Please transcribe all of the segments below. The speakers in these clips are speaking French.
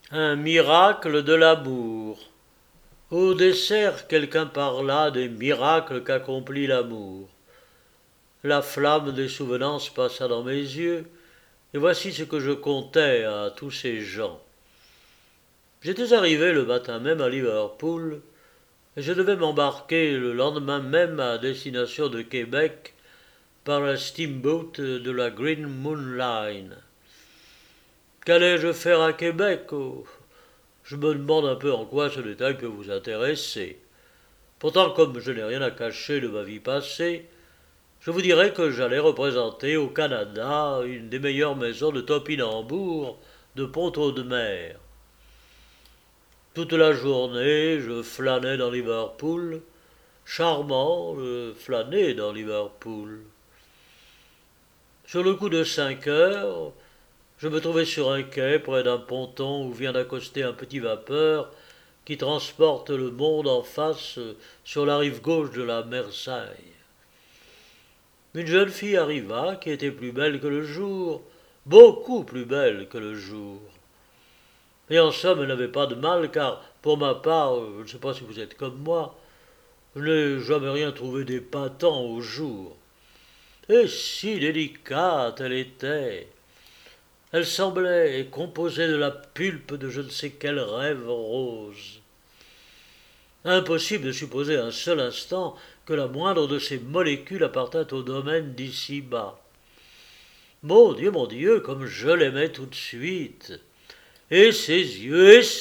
Un miracle de l'amour. Au dessert, quelqu'un parla des miracles qu'accomplit l'amour. La flamme des souvenances passa dans mes yeux, et voici ce que je contais à tous ces gens. J'étais arrivé le matin même à Liverpool, et je devais m'embarquer le lendemain même à destination de Québec par un steamboat de la Green Moon Line. Qu'allais-je faire à Québec? Oh, je me demande un peu en quoi ce détail peut vous intéresser. Pourtant, comme je n'ai rien à cacher de ma vie passée, je vous dirais que j'allais représenter au Canada une des meilleures maisons de topinambour de Pont-Audemer. Toute la journée, je flânais dans Liverpool. Charmant, je flânais dans Liverpool. Sur le coup de 5 heures, je me trouvais sur un quai près d'un ponton où vient d'accoster un petit vapeur qui transporte le monde en face sur la rive gauche de la Mersey. Une jeune fille arriva qui était plus belle que le jour, beaucoup plus belle que le jour. Et en somme, elle n'avait pas de mal, car pour ma part, je ne sais pas si vous êtes comme moi, je n'ai jamais rien trouvé d'épatant au jour. Et si délicate elle était. Elle semblait composée de la pulpe de je ne sais quel rêve rose. Impossible de supposer un seul instant que la moindre de ces molécules appartint au domaine d'ici-bas. Mon Dieu, comme je l'aimais tout de suite. Et ses yeux, et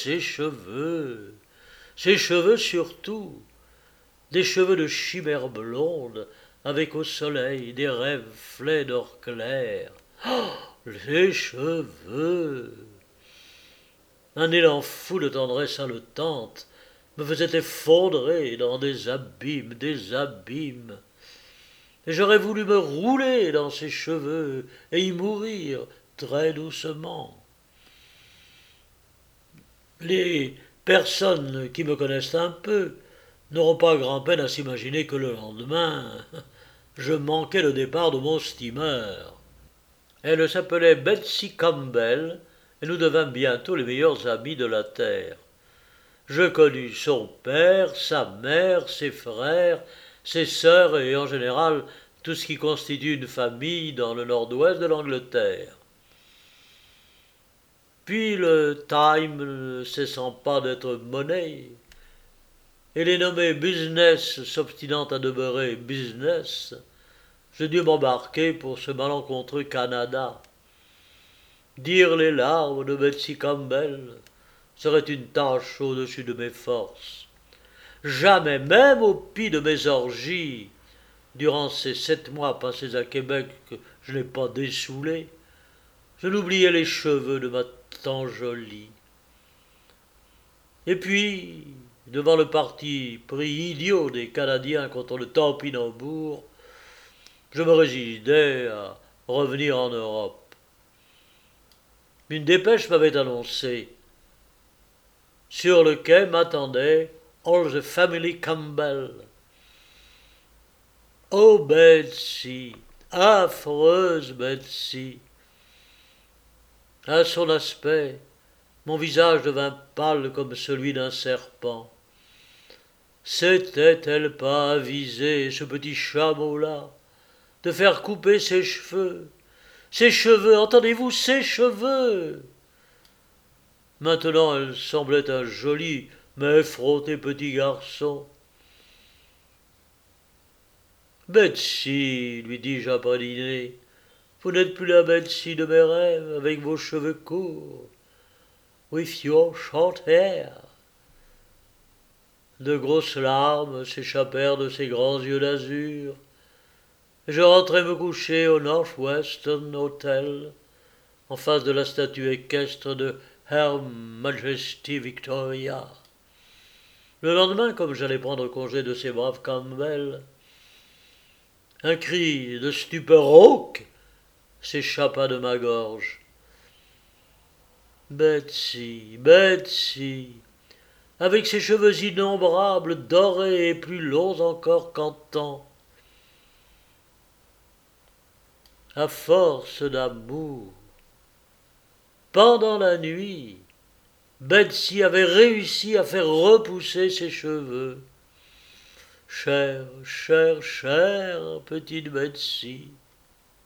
ses cheveux surtout, des cheveux de chimère blonde, avec au soleil des rêves flets d'or clair. Oh, les cheveux! Un élan fou de tendresse haletante me faisait effondrer dans des abîmes, des abîmes. Et j'aurais voulu me rouler dans ses cheveux et y mourir très doucement. Les personnes qui me connaissent un peu n'auront pas grand-peine à s'imaginer que le lendemain, je manquai le départ de mon steamer. Elle s'appelait Betsy Campbell, et nous devînmes bientôt les meilleurs amis de la terre. Je connus son père, sa mère, ses frères, ses sœurs et en général tout ce qui constitue une famille dans le nord-ouest de l'Angleterre. Puis le Time ne cessant pas d'être monnaie, et les nommés business s'obstinant à demeurer business, je dus m'embarquer pour ce malencontreux Canada. Dire les larmes de Betsy Campbell serait une tâche au-dessus de mes forces. Jamais, même au pis de mes orgies, durant ces 7 mois passés à Québec que je n'ai pas dessoulé, je n'oubliais les cheveux de ma tant jolie. Et puis, devant le parti pris idiot des Canadiens contre le Topinambour, je me résignais à revenir en Europe. Une dépêche m'avait annoncé. Sur le quai m'attendait All the Family Campbell. Oh Betsy, affreuse Betsy. À son aspect, mon visage devint pâle comme celui d'un serpent. S'était-elle pas avisée, ce petit chameau-là, de faire couper ses cheveux? Ses cheveux, entendez-vous, ses cheveux! Maintenant elle semblait un joli mais effronté petit garçon. Betsy, lui dis-je après dîner, vous n'êtes plus la Betsy de mes rêves, avec vos cheveux courts, with your short hair. De grosses larmes s'échappèrent de ses grands yeux d'azur. Je rentrai me coucher au Northwestern Hotel, en face de la statue équestre de Her Majesty Victoria. Le lendemain, comme j'allais prendre congé de ces braves Campbell, un cri de stupeur rauque s'échappa de ma gorge. Betsy, Betsy, avec ses cheveux innombrables, dorés et plus longs encore qu'antan, à force d'amour, pendant la nuit, Betsy avait réussi à faire repousser ses cheveux. Chère, chère, chère petite Betsy,